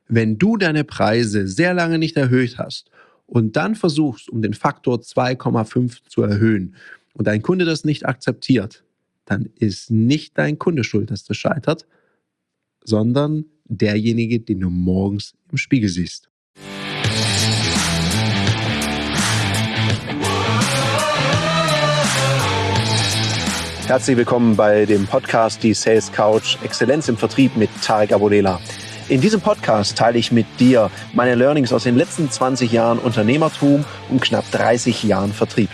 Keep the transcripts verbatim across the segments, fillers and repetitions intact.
Wenn du deine Preise sehr lange nicht erhöht hast und dann versuchst, um den Faktor zwei Komma fünf zu erhöhen und dein Kunde das nicht akzeptiert, dann ist nicht dein Kunde schuld, dass das scheitert, sondern derjenige, den du morgens im Spiegel siehst. Herzlich willkommen bei dem Podcast Die Sales Couch Exzellenz im Vertrieb mit Tarek Abodela. In diesem Podcast teile ich mit dir meine Learnings aus den letzten zwanzig Jahren Unternehmertum und knapp dreißig Jahren Vertrieb.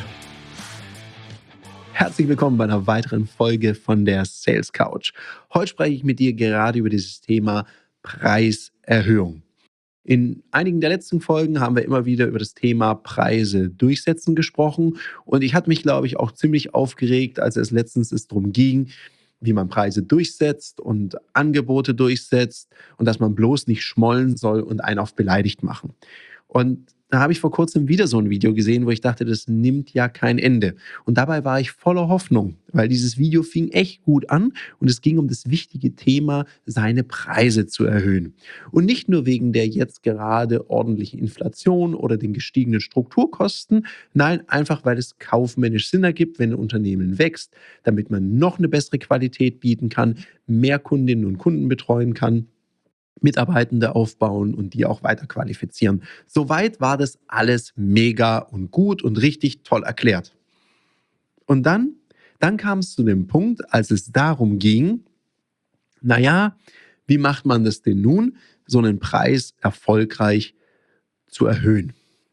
Herzlich willkommen bei einer weiteren Folge von der Sales Couch. Heute spreche ich mit dir gerade über dieses Thema Preiserhöhung. In einigen der letzten Folgen haben wir immer wieder über das Thema Preise durchsetzen gesprochen und ich hatte mich, glaube ich, auch ziemlich aufgeregt, als es letztens es darum ging, wie man Preise durchsetzt und Angebote durchsetzt und dass man bloß nicht schmollen soll und einen auf beleidigt machen. Und da habe ich vor kurzem wieder so ein Video gesehen, wo ich dachte, das nimmt ja kein Ende. Und dabei war ich voller Hoffnung, weil dieses Video fing echt gut an und es ging um das wichtige Thema, seine Preise zu erhöhen. Und nicht nur wegen der jetzt gerade ordentlichen Inflation oder den gestiegenen Strukturkosten, nein, einfach weil es kaufmännisch Sinn ergibt, wenn ein Unternehmen wächst, damit man noch eine bessere Qualität bieten kann, mehr Kundinnen und Kunden betreuen kann, Mitarbeitende aufbauen und die auch weiter qualifizieren. Soweit war das alles mega und gut und richtig toll erklärt. Und dann, dann kam es zu dem Punkt, als es darum ging, naja, wie macht man das denn nun, so einen Preis erfolgreich zu erhöhen?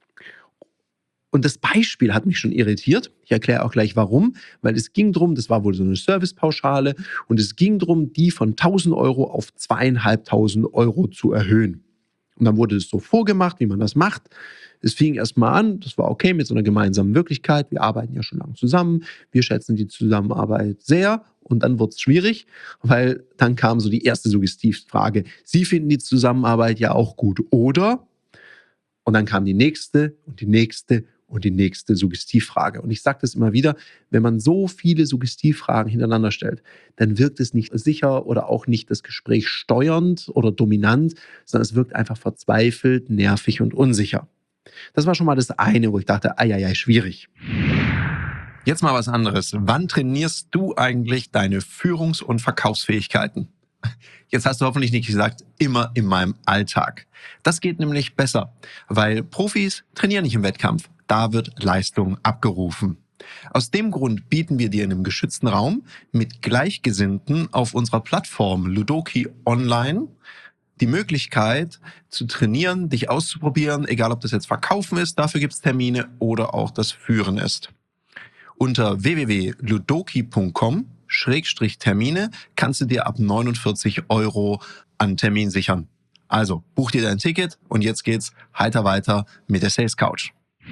Und das Beispiel hat mich schon irritiert. Ich erkläre auch gleich warum, weil es ging darum, das war wohl so eine Servicepauschale und es ging darum, die von tausend Euro auf zweitausendfünfhundert Euro zu erhöhen. Und dann wurde es so vorgemacht, wie man das macht. Es fing erstmal an, das war okay mit so einer gemeinsamen Wirklichkeit. Wir arbeiten ja schon lange zusammen, wir schätzen die Zusammenarbeit sehr. Und dann wurde es schwierig, weil dann kam so die erste Suggestivfrage. Sie finden die Zusammenarbeit ja auch gut, oder? Und dann kam die nächste und die nächste und die nächste Suggestivfrage. Und ich sage das immer wieder, wenn man so viele Suggestivfragen hintereinander stellt, dann wirkt es nicht sicher oder auch nicht das Gespräch steuernd oder dominant, sondern es wirkt einfach verzweifelt, nervig und unsicher. Das war schon mal das eine, wo ich dachte, ai, ai, ai, schwierig. Jetzt mal was anderes. Wann trainierst du eigentlich deine Führungs- und Verkaufsfähigkeiten? Jetzt hast du hoffentlich nicht gesagt, immer in meinem Alltag. Das geht nämlich besser, weil Profis trainieren nicht im Wettkampf. Da wird Leistung abgerufen. Aus dem Grund bieten wir dir in einem geschützten Raum mit Gleichgesinnten auf unserer Plattform Ludoki Online die Möglichkeit zu trainieren, dich auszuprobieren, egal ob das jetzt Verkaufen ist, dafür gibt es Termine, oder auch das Führen ist. Unter w w w punkt ludoki punkt com Schrägstrich Termine kannst du dir ab neunundvierzig Euro an Termin sichern. Also buch dir dein Ticket und jetzt geht's heiter weiter mit der Sales Couch.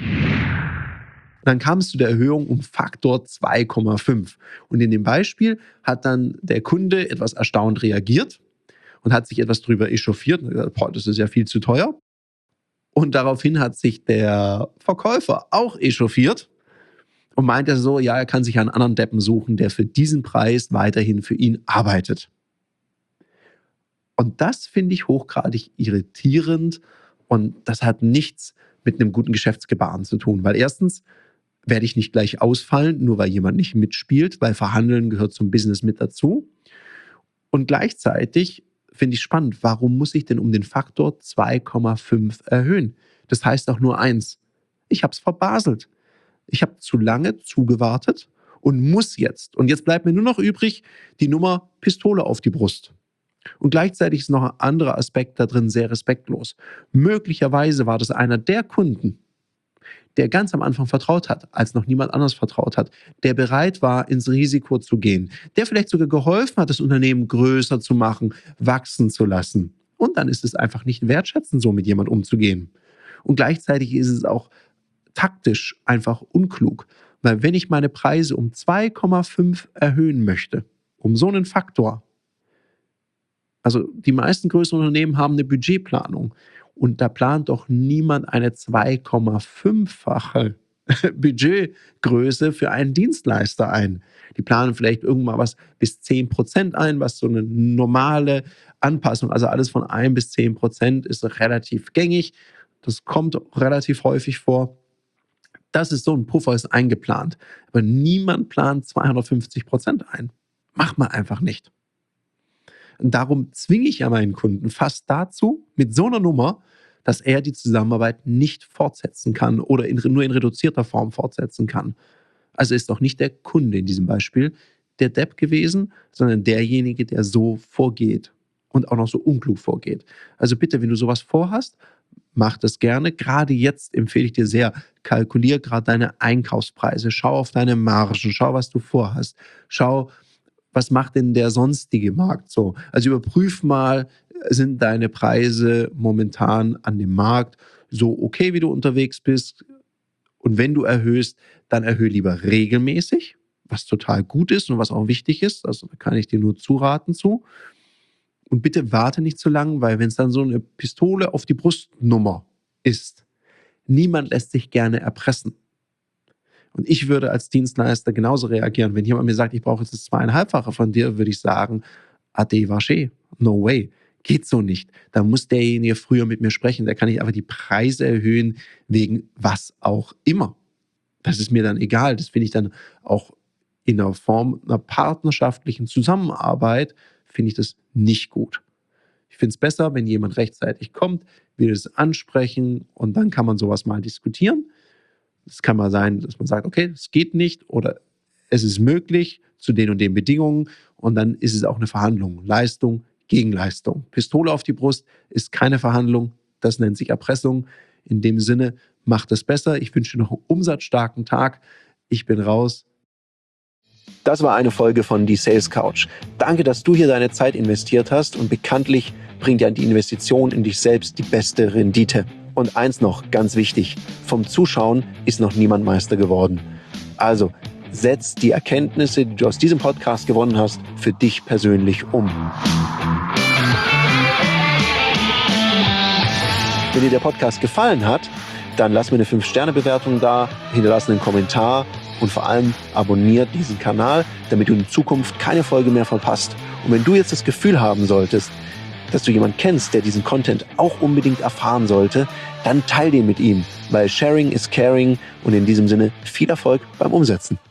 Dann kam es zu der Erhöhung um Faktor zwei Komma fünf. Und in dem Beispiel hat dann der Kunde etwas erstaunt reagiert und hat sich etwas drüber echauffiert und gesagt, boah, das ist ja viel zu teuer. Und daraufhin hat sich der Verkäufer auch echauffiert und meinte so, ja, er kann sich einen anderen Deppen suchen, der für diesen Preis weiterhin für ihn arbeitet. Und das finde ich hochgradig irritierend und das hat nichts mit einem guten Geschäftsgebaren zu tun, weil erstens werde ich nicht gleich ausfallen, nur weil jemand nicht mitspielt, weil Verhandeln gehört zum Business mit dazu. Und gleichzeitig finde ich spannend, warum muss ich denn um den Faktor zwei Komma fünf erhöhen? Das heißt doch nur eins, ich habe es verbaselt. Ich habe zu lange zugewartet und muss jetzt. Und jetzt bleibt mir nur noch übrig die Nummer Pistole auf die Brust. Und gleichzeitig ist noch ein anderer Aspekt da drin sehr respektlos. Möglicherweise war das einer der Kunden, der ganz am Anfang vertraut hat, als noch niemand anders vertraut hat, der bereit war, ins Risiko zu gehen, der vielleicht sogar geholfen hat, das Unternehmen größer zu machen, wachsen zu lassen. Und dann ist es einfach nicht wertschätzend, so mit jemandem umzugehen. Und gleichzeitig ist es auch taktisch einfach unklug, weil wenn ich meine Preise um zwei Komma fünf erhöhen möchte, um so einen Faktor, also die meisten größeren Unternehmen haben eine Budgetplanung und da plant doch niemand eine zwei Komma fünf-fache Budgetgröße für einen Dienstleister ein. Die planen vielleicht irgendwann was bis zehn Prozent ein, was so eine normale Anpassung, also alles von ein bis zehn Prozent ist relativ gängig. Das kommt relativ häufig vor. Das ist so ein Puffer, ist eingeplant. Aber niemand plant zweihundertfünfzig Prozent ein. Macht man einfach nicht. Und darum zwinge ich ja meinen Kunden fast dazu, mit so einer Nummer, dass er die Zusammenarbeit nicht fortsetzen kann oder in, nur in reduzierter Form fortsetzen kann. Also ist doch nicht der Kunde in diesem Beispiel der Depp gewesen, sondern derjenige, der so vorgeht und auch noch so unklug vorgeht. Also bitte, wenn du sowas vorhast, mach das gerne. Gerade jetzt empfehle ich dir sehr, kalkulier gerade deine Einkaufspreise, schau auf deine Margen, schau, was du vorhast, schau, was macht denn der sonstige Markt so? Also überprüf mal, sind deine Preise momentan an dem Markt so okay, wie du unterwegs bist? Und wenn du erhöhst, dann erhöhe lieber regelmäßig, was total gut ist und was auch wichtig ist. Also da kann ich dir nur zuraten zu. Und bitte warte nicht zu lang, weil wenn es dann so eine Pistole auf die Brustnummer ist, niemand lässt sich gerne erpressen. Und ich würde als Dienstleister genauso reagieren. Wenn jemand mir sagt, ich brauche jetzt das zweieinhalbfache von dir, würde ich sagen, ade vaché, no way. Geht so nicht. Da muss derjenige früher mit mir sprechen. Da kann ich einfach die Preise erhöhen, wegen was auch immer. Das ist mir dann egal. Das finde ich dann auch in der Form einer partnerschaftlichen Zusammenarbeit, finde ich das nicht gut. Ich finde es besser, wenn jemand rechtzeitig kommt, will es ansprechen und dann kann man sowas mal diskutieren. Es kann mal sein, dass man sagt, okay, es geht nicht oder es ist möglich zu den und den Bedingungen und dann ist es auch eine Verhandlung. Leistung gegen Leistung. Pistole auf die Brust ist keine Verhandlung, das nennt sich Erpressung. In dem Sinne, macht es besser. Ich wünsche dir noch einen umsatzstarken Tag. Ich bin raus. Das war eine Folge von Die Sales Couch. Danke, dass du hier deine Zeit investiert hast und bekanntlich bringt ja die Investition in dich selbst die beste Rendite. Und eins noch, ganz wichtig, vom Zuschauen ist noch niemand Meister geworden. Also, setz die Erkenntnisse, die du aus diesem Podcast gewonnen hast, für dich persönlich um. Wenn dir der Podcast gefallen hat, dann lass mir eine fünf Sterne Bewertung da, hinterlass einen Kommentar und vor allem abonniert diesen Kanal, damit du in Zukunft keine Folge mehr verpasst. Und wenn du jetzt das Gefühl haben solltest, dass du jemanden kennst, der diesen Content auch unbedingt erfahren sollte, dann teil den mit ihm, weil Sharing is Caring und in diesem Sinne viel Erfolg beim Umsetzen.